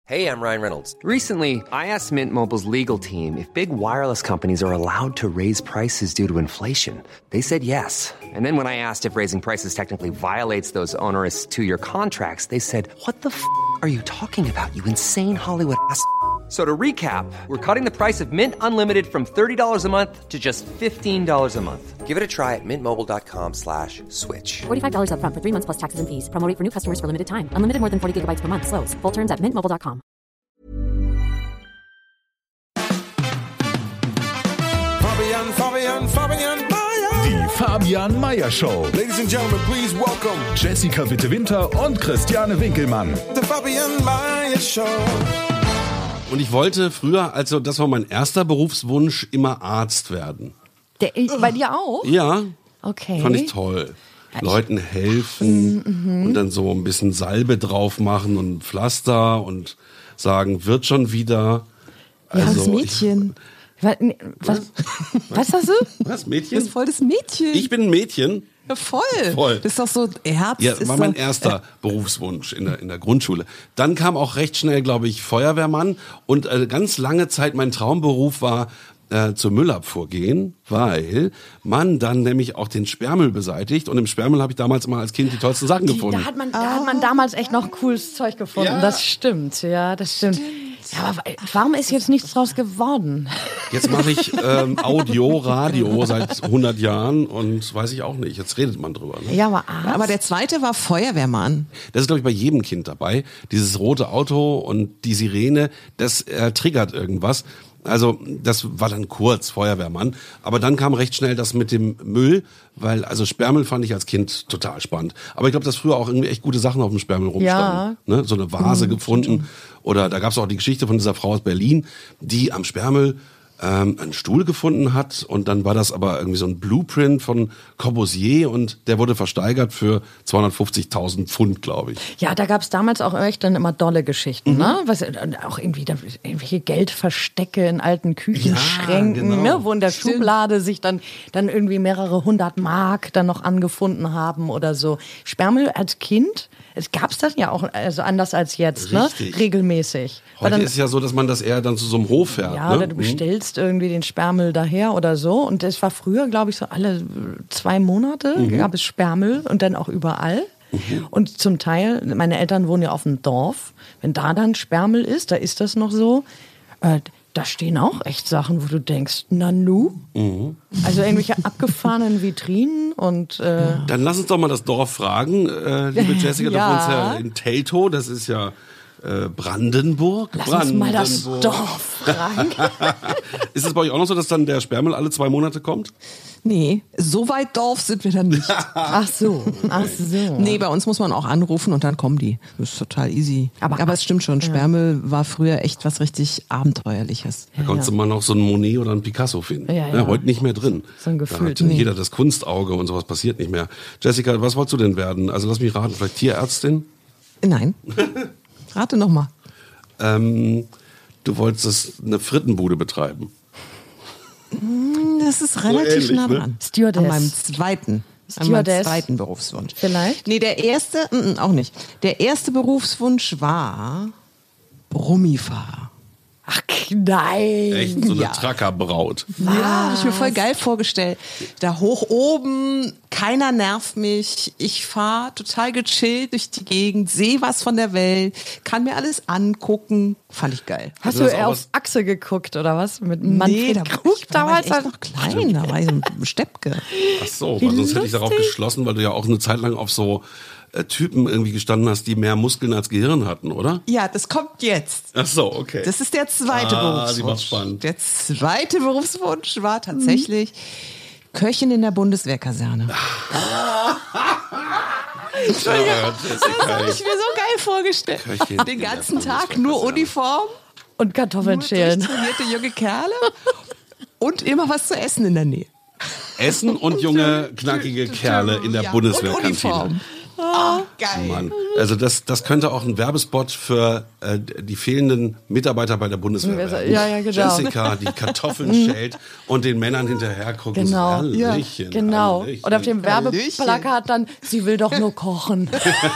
Hey, I'm Ryan Reynolds. Recently, I asked Mint Mobile's legal team if big wireless companies are allowed to raise prices due to inflation. They said yes. And then when I asked if raising prices technically violates those onerous two-year contracts, they said, "What the f*** are you talking about, you insane Hollywood ass?" So to recap, we're cutting the price of Mint Unlimited from $30 a month to just $15 a month. Give it a try at mintmobile.com/switch. $45 up front for 3 months plus taxes and fees. Promo rate for new customers for limited time. Unlimited more than 40 gigabytes per month. Slows full terms at mintmobile.com. Fabian Meyer. Die Fabian Meyer Show. Ladies and gentlemen, please welcome Jessica Witte-Winter und Christiane Winkelmann. the Fabian Meyer Show. Und ich wollte früher, also das war mein erster Berufswunsch, immer Arzt werden. Bei dir auch? Ja, Okay. fand ich toll. Leuten helfen und dann so ein bisschen Salbe drauf machen und Pflaster und sagen, wird schon wieder. Ja, Also das Mädchen. Was hast du? Was, Du Mädchen? bist voll das Mädchen. Ich bin ein Mädchen. Ja, voll. Voll. Das ist doch so Herz. Ja, ist war mein doch, erster Berufswunsch in der Grundschule. Dann kam auch recht schnell, glaube ich, Feuerwehrmann. Und ganz lange Zeit mein Traumberuf war, zur Müllabfuhr gehen, weil man dann nämlich auch den Sperrmüll beseitigt. Und im Sperrmüll habe ich damals immer als Kind die tollsten Sachen gefunden. Da hat man damals echt noch cooles Zeug gefunden. Ja. Das stimmt, ja, das stimmt. Ja, aber warum ist jetzt nichts draus geworden? Jetzt mache ich Audio, Radio seit 100 Jahren und weiß ich auch nicht. Jetzt redet man drüber. Ne? Ja, aber Arzt? Aber der zweite war Feuerwehrmann. Das ist, glaube ich, bei jedem Kind dabei. Dieses rote Auto und die Sirene, das triggert irgendwas. Also das war dann kurz, Feuerwehrmann. Aber dann kam recht schnell das mit dem Müll, weil also Sperrmüll fand ich als Kind total spannend. Aber ich glaube, dass früher auch irgendwie echt gute Sachen auf dem Sperrmüll rumstanden. Ja. Ne? So eine Vase gefunden. Oder da gab es auch die Geschichte von dieser Frau aus Berlin, die am Sperrmüll einen Stuhl gefunden hat und dann war das aber irgendwie so ein Blueprint von Corbusier und der wurde versteigert für 250.000 Pfund, glaube ich. Ja, da gab es damals auch echt dann immer dolle Geschichten, ne? Was, auch irgendwie irgendwelche Geldverstecke in alten Küchenschränken, Ja, genau. ne? Wo in der Schublade sich dann irgendwie mehrere 100 Mark dann noch angefunden haben oder so. Sperrmüll als Kind, es gab's das ja auch, also anders als jetzt, Richtig. ne? Regelmäßig. Weil Heute dann, ist es ja so, dass man das eher dann zu so einem Hof fährt. ja, ne? oder du bestellst irgendwie den Sperrmüll daher oder so. Und das war früher, glaube ich, so alle 2 Monate gab es Sperrmüll und dann auch überall. Und zum Teil, meine Eltern wohnen ja auf dem Dorf, wenn da dann Sperrmüll ist, da ist das noch so, da stehen auch echt Sachen, wo du denkst, nanu? Also irgendwelche abgefahrenen Vitrinen und... Dann lass uns doch mal das Dorf fragen, liebe Jessica, Ja. du wohnst ja in Teltow, das ist ja Brandenburg. Lass uns mal das Brandenburg. Dorf fragen. Ist es bei euch auch noch so, dass dann der Sperrmüll alle 2 Monate kommt? Nee, so weit Dorf sind wir dann nicht. Ach so. Nee, bei uns muss man auch anrufen und dann kommen die. Das ist total easy. Aber es stimmt schon, Sperrmüll war früher echt was richtig Abenteuerliches. Da konntest du mal noch so einen Monet oder einen Picasso finden. Ja. Heute nicht mehr drin. So ein Gefühl. Da hat jeder das Kunstauge und sowas passiert nicht mehr. Jessica, was wolltest du denn werden? Also lass mich raten, vielleicht Tierärztin? Nein. Rate noch mal. Du wolltest eine Frittenbude betreiben. Das ist relativ ähnlich, nah ne? dran. Stewardess. An meinem Stewardess. zweiten Berufswunsch. Vielleicht? Nee, der erste, auch nicht. Der erste Berufswunsch war Brummifahrer. Ach nein. Echt so eine Ja. Trackerbraut. Ja, habe ich mir voll geil vorgestellt. Da hoch oben, keiner nervt mich. Ich fahre total gechillt durch die Gegend, sehe was von der Welt, kann mir alles angucken. Fand ich geil. Hast Also das du auch auf Achse geguckt oder was? Mit Manfred Krug da war ich damals? echt noch klein, da war ich so ein Steppke. Ach so, weil sonst hätte ich darauf geschlossen, weil du ja auch eine Zeit lang auf so Typen irgendwie gestanden hast, die mehr Muskeln als Gehirn hatten, oder? Ja, das kommt jetzt. Ach so, okay. Das ist der zweite die Berufswunsch. macht's spannend. Der zweite Berufswunsch war tatsächlich Köchin in der Bundeswehrkaserne. Das habe ich mir so geil vorgestellt. Köchin Den in der ganzen Tag Bundeswehrkaserne. nur Uniform, Und Kartoffeln schälen. trainierte junge Kerle und immer was zu essen in der Nähe. Essen und junge, knackige Kerle in der Ja, Bundeswehrkantine. und Uniform. Geil. Mann. Also das könnte auch ein Werbespot für die fehlenden Mitarbeiter bei der Bundeswehr werden. Ja, genau. Jessica, die Kartoffeln schält und den Männern hinterher guckt. Genau. So, Hallöchen, Genau. Hallöchen. Und auf dem Werbeplakat dann, sie will doch nur kochen.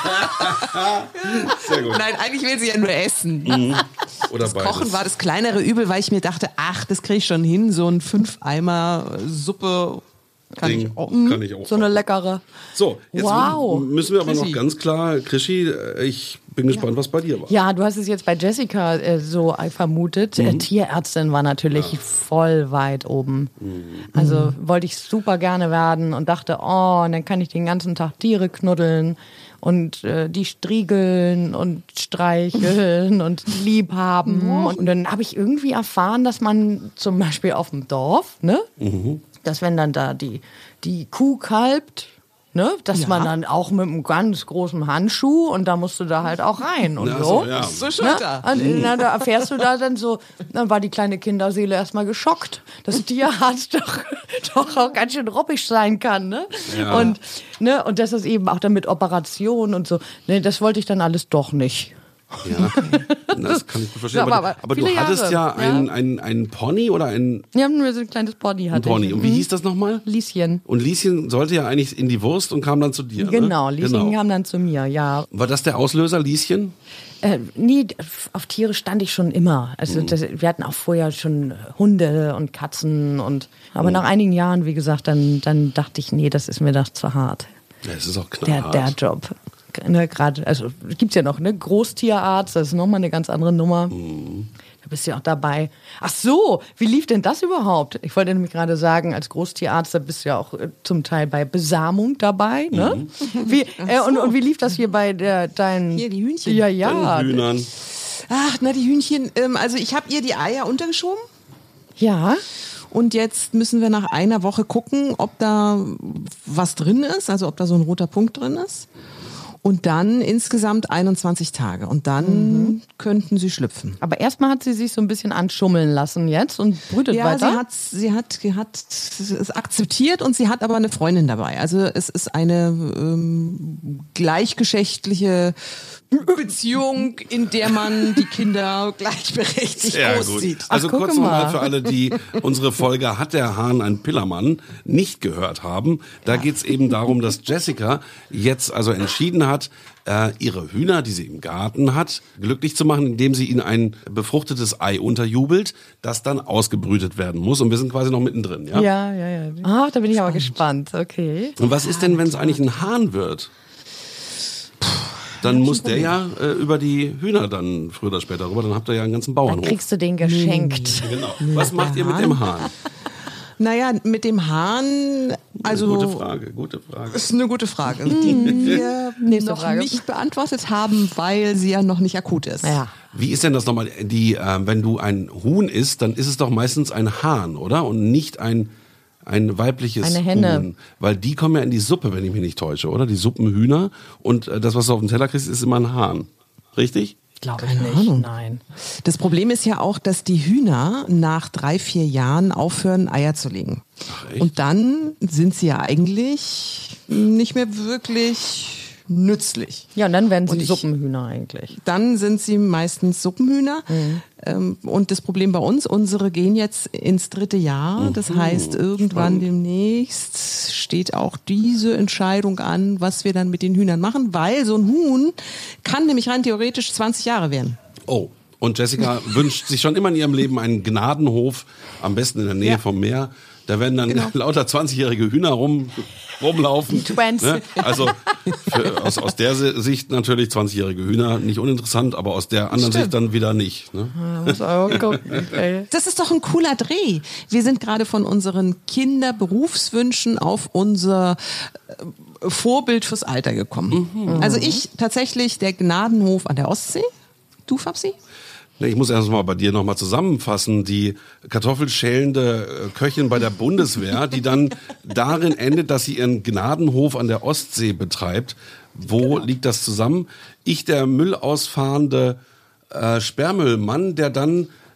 Sehr gut. Nein, eigentlich will sie ja nur essen. Oder Das beides. Kochen war das kleinere Übel, weil ich mir dachte, ach, das kriege ich schon hin, so ein 5-Eimer Suppe kann Ding. ich auch. Kann ich auch. So eine leckere. So, jetzt Wow. müssen wir aber noch Krischi. ganz klar, Krischi, ich bin gespannt, was bei dir war. Ja, du hast es jetzt bei Jessica so vermutet. Tierärztin war natürlich voll weit oben. Also wollte ich super gerne werden und dachte, oh, und dann kann ich den ganzen Tag Tiere knuddeln und die striegeln und streicheln und lieb haben. Und dann habe ich irgendwie erfahren, dass man zum Beispiel auf dem Dorf, ne, dass wenn dann da die Kuh kalbt, ne, dass man dann auch mit einem ganz großen Handschuh und da musst du da halt auch rein und Na, so. so, ja. So schon Ne? da. Und da erfährst du da dann so, dann war die kleine Kinderseele erstmal geschockt, dass Tierarzt doch auch ganz schön ruppig sein kann, ne? Ja. Und dass das eben auch dann mit Operationen und so, ne, das wollte ich dann alles doch nicht. Ja, das kann ich gut verstehen. Ja, aber du viele hattest ja Jahre, einen Pony oder ein Ja, nur so ein kleines Pony hatte Pony. ich. Und wie hieß das nochmal? Lieschen. Und Lieschen sollte ja eigentlich in die Wurst und kam dann zu dir. Genau, ne? Lieschen kam dann zu mir, ja. War das der Auslöser, Lieschen? Nee, auf Tiere stand ich schon immer. Also wir hatten auch vorher schon Hunde und Katzen aber nach einigen Jahren, wie gesagt, dann dachte ich, nee, das ist mir doch zu hart. Ja, es ist auch knallhart. Der Job. Ne, gerade, also gibt's ja noch, ne? Großtierarzt, das ist nochmal eine ganz andere Nummer. Da bist du ja auch dabei. Ach so, wie lief denn das überhaupt? Ich wollte nämlich gerade sagen, als Großtierarzt, da bist du ja auch zum Teil bei Besamung dabei, ne? Wie, und wie lief das hier bei deinen... Hier, die Hühnchen. Ja. Den Hühnern. Ach, na, die Hühnchen. Also ich habe ihr die Eier untergeschoben. Ja. Und jetzt müssen wir nach einer Woche gucken, ob da was drin ist, also ob da so ein roter Punkt drin ist. Und dann insgesamt 21 Tage. Und dann könnten sie schlüpfen. Aber erstmal hat sie sich so ein bisschen anschummeln lassen jetzt und brütet Ja, weiter. sie hat es akzeptiert und sie hat aber eine Freundin dabei. Also es ist eine gleichgeschlechtliche Beziehung, in der man die Kinder gleichberechtigt Sehr auszieht. gut. Also gucke kurz nochmal mal. für alle, die unsere Folge Hat der Hahn ein Pillermann nicht gehört haben. Da geht's eben darum, dass Jessica jetzt also entschieden hat, ihre Hühner, die sie im Garten hat, glücklich zu machen, indem sie ihnen ein befruchtetes Ei unterjubelt, das dann ausgebrütet werden muss. Und wir sind quasi noch mittendrin, ja? Ja. Ach, da bin ich aber gespannt. Okay. Und was ist denn, wenn es eigentlich ein Hahn wird? Dann muss der ja über die Hühner dann früher oder später rüber, dann habt ihr ja einen ganzen Dann Bauernhof. kriegst du den geschenkt. Genau. Was macht ihr mit dem Hahn? Naja, mit dem Hahn, also... Gute Frage. Das ist eine gute Frage, die wir Nächste noch Frage. nicht beantwortet haben, weil sie ja noch nicht akut ist. Ja. Wie ist denn das nochmal? Wenn du ein Huhn isst, dann ist es doch meistens ein Hahn, oder? Und nicht ein weibliches Eine Henne. Huhn. Weil die kommen ja in die Suppe, wenn ich mich nicht täusche, oder? Die Suppenhühner. Und das, was du auf dem Teller kriegst, ist immer ein Hahn. Richtig? Glaube ich nicht. Nein. Das Problem ist ja auch, dass die Hühner nach 3-4 Jahren aufhören, Eier zu legen. Ach, echt? Und dann sind sie ja eigentlich nicht mehr wirklich nützlich. Ja, und dann werden Und sie ich- Suppenhühner eigentlich. Dann sind sie meistens Suppenhühner. Und das Problem bei uns, unsere gehen jetzt ins 3. Jahr. Das heißt, irgendwann demnächst steht auch diese Entscheidung an, was wir dann mit den Hühnern machen, weil so ein Huhn kann nämlich rein theoretisch 20 Jahre werden. Oh. Und Jessica wünscht sich schon immer in ihrem Leben einen Gnadenhof, am besten in der Nähe Ja. vom Meer. Da werden dann lauter 20-jährige Hühner rumlaufen. Twins. Ne? Also aus der Sicht natürlich 20-jährige Hühner nicht uninteressant, aber aus der anderen Sicht dann wieder nicht. Ne? Muss auch gucken. Okay. Das ist doch ein cooler Dreh. Wir sind gerade von unseren Kinderberufswünschen auf unser Vorbild fürs Alter gekommen. Also ich tatsächlich der Gnadenhof an der Ostsee. Du, Fabsi? Ich muss erst mal bei dir nochmal zusammenfassen. Die kartoffelschälende Köchin bei der Bundeswehr, die dann darin endet, dass sie ihren Gnadenhof an der Ostsee betreibt. Wo liegt das zusammen? Ich, der müllausfahrende Sperrmüllmann, der dann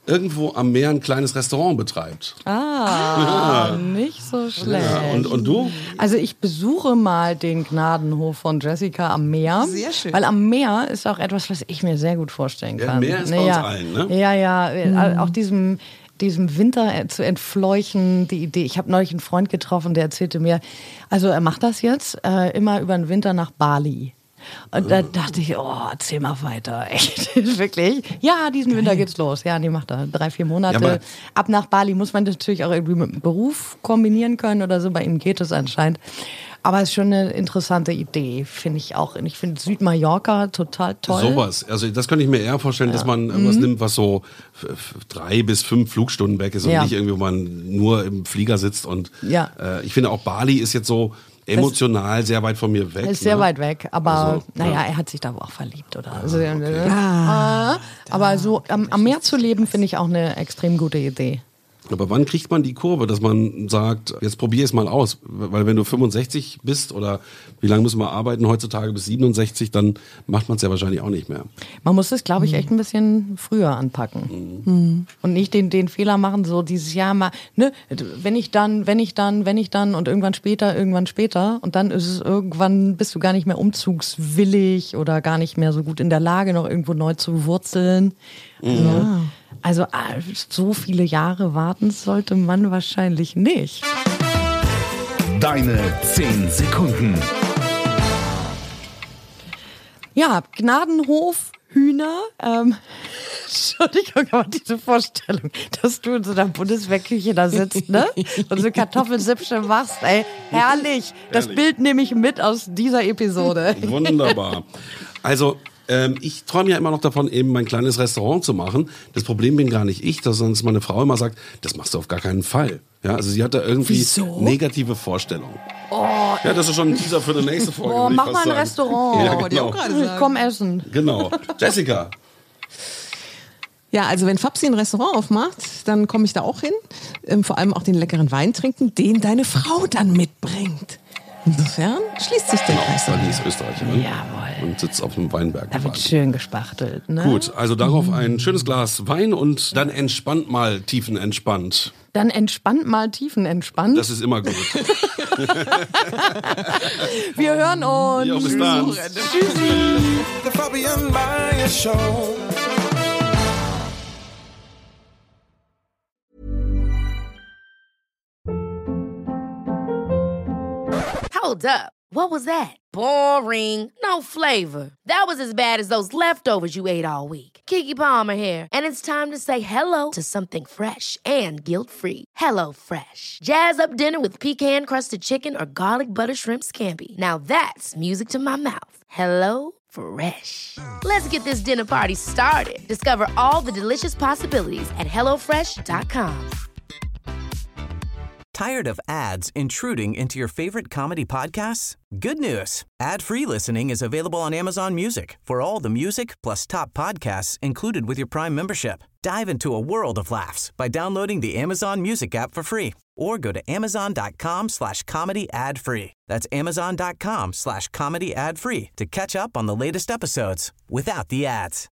irgendwo am Meer ein kleines Restaurant betreibt. Nicht so schlecht. Ja, und du? Also ich besuche mal den Gnadenhof von Jessica am Meer. Sehr schön. Weil am Meer ist auch etwas, was ich mir sehr gut vorstellen Ja, kann. Meer ist bei uns allen, ne? Ja. Auch diesem Winter zu entfleuchen, die Idee. Ich habe neulich einen Freund getroffen, der erzählte mir, also er macht das jetzt immer über den Winter nach Bali. Und da dachte ich, erzähl mal weiter, echt, wirklich. Ja, diesen Winter geht's los. Ja, die macht er 3-4 Monate. Ja, ab nach Bali muss man das natürlich auch irgendwie mit dem Beruf kombinieren können oder so. Bei ihm geht es anscheinend. Aber es ist schon eine interessante Idee, finde ich auch. Und ich finde Südmallorca total toll. Sowas. Also das könnte ich mir eher vorstellen, dass man was nimmt, was so 3 bis 5 Flugstunden weg ist und nicht irgendwie, wo man nur im Flieger sitzt. Und ich finde auch Bali ist jetzt so emotional sehr weit von mir weg. Ist sehr weit weg, aber er hat sich da auch verliebt, oder? Also, aber so am Meer zu leben, finde ich auch eine extrem gute Idee. Aber wann kriegt man die Kurve, dass man sagt, jetzt probier es mal aus? Weil wenn du 65 bist oder wie lange müssen wir arbeiten heutzutage bis 67, dann macht man es ja wahrscheinlich auch nicht mehr. Man muss es, glaube ich, echt ein bisschen früher anpacken. Und nicht den Fehler machen, so dieses Jahr mal, ne, wenn ich dann und irgendwann später und dann ist es irgendwann, bist du gar nicht mehr umzugswillig oder gar nicht mehr so gut in der Lage, noch irgendwo neu zu wurzeln. Also so viele Jahre warten sollte man wahrscheinlich nicht. Deine 10 Sekunden. Ja, Gnadenhof, Hühner. Entschuldigung, aber diese Vorstellung, dass du in so einer Bundeswehrküche da sitzt, ne? Und so Kartoffelsippsche machst, ey. Herrlich. Das Bild nehme ich mit aus dieser Episode. Wunderbar. Also ich träume ja immer noch davon, eben mein kleines Restaurant zu machen. Das Problem bin gar nicht ich, sondern dass meine Frau immer sagt, das machst du auf gar keinen Fall. Ja, also sie hat da irgendwie negative Vorstellungen. Ja, das ist schon ein Teaser für die nächste Folge. Mach mal ein Restaurant. Ja, genau. Komm essen. Genau. Jessica. Ja, also wenn Fabsi ein Restaurant aufmacht, dann komme ich da auch hin. Vor allem auch den leckeren Wein trinken, den deine Frau dann mitbringt. Insofern schließt sich der Kreis. Weil die ist Österreicherin. Jawohl. Und sitzt auf einem Weinberg. Da wird schön gespachtelt, ne? Gut, also darauf ein schönes Glas Wein und dann entspannt mal tiefenentspannt. Dann entspannt mal tiefenentspannt. Das ist immer gut. Wir hören uns. Ja, bis dann. Tschüssi. The Fabian Meyer Show. Hold up. What was that? Boring. No flavor. That was as bad as those leftovers you ate all week. Keke Palmer here, and it's time to say hello to something fresh and guilt-free. Hello Fresh. Jazz up dinner with pecan-crusted chicken or garlic butter shrimp scampi. Now that's music to my mouth. Hello Fresh. Let's get this dinner party started. Discover all the delicious possibilities at hellofresh.com. Tired of ads intruding into your favorite comedy podcasts? Good news. Ad-free listening is available on Amazon Music for all the music plus top podcasts included with your Prime membership. Dive into a world of laughs by downloading the Amazon Music app for free or go to amazon.com/comedy ad-free. That's amazon.com/comedy ad-free to catch up on the latest episodes without the ads.